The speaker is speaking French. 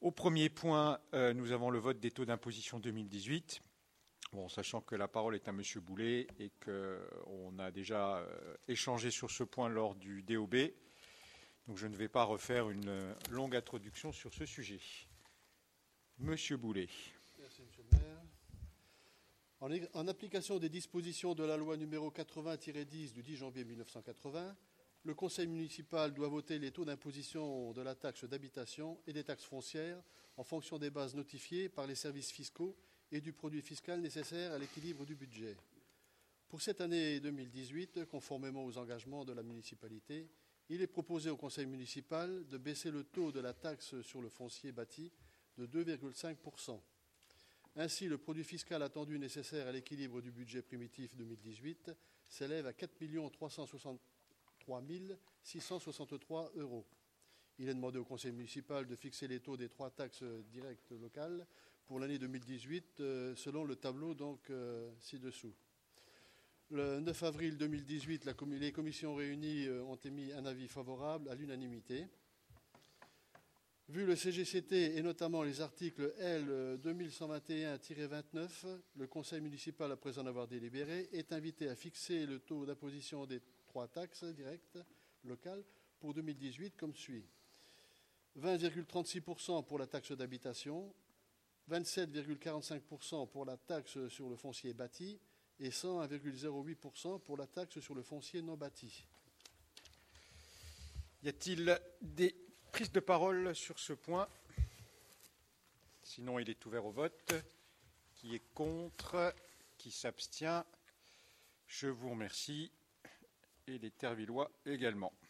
Au premier point, nous avons le vote des taux d'imposition 2018. Bon, sachant que la parole est à M. Boulet et qu'on a déjà échangé sur ce point lors du DOB. Donc je ne vais pas refaire une longue introduction sur ce sujet. Monsieur Boulet. Merci, Monsieur le maire. En application des dispositions de la loi numéro 80-10 du 10 janvier 1980, le conseil municipal doit voter les taux d'imposition de la taxe d'habitation et des taxes foncières en fonction des bases notifiées par les services fiscaux et du produit fiscal nécessaire à l'équilibre du budget. Pour cette année 2018, conformément aux engagements de la municipalité, il est proposé au conseil municipal de baisser le taux de la taxe sur le foncier bâti de 2,5%. Ainsi, le produit fiscal attendu nécessaire à l'équilibre du budget primitif 2018 s'élève à 4 363 663 €. Il est demandé au conseil municipal de fixer les taux des 3 taxes directes locales pour l'année 2018 selon le tableau ci-dessous. Le 9 avril 2018, les commissions réunies ont émis un avis favorable à l'unanimité. Vu le CGCT et notamment les articles L 2121-29, le conseil municipal, après en avoir délibéré, est invité à fixer le taux d'imposition des 3 taxes directes locales pour 2018 comme suit. 20,36% pour la taxe d'habitation, 27,45% pour la taxe sur le foncier bâti et 101,08% pour la taxe sur le foncier non bâti. Y a-t-il des prises de parole sur ce point? Sinon, il est ouvert au vote. Qui est contre? Qui s'abstient? Je vous remercie. Et les Tervillois également.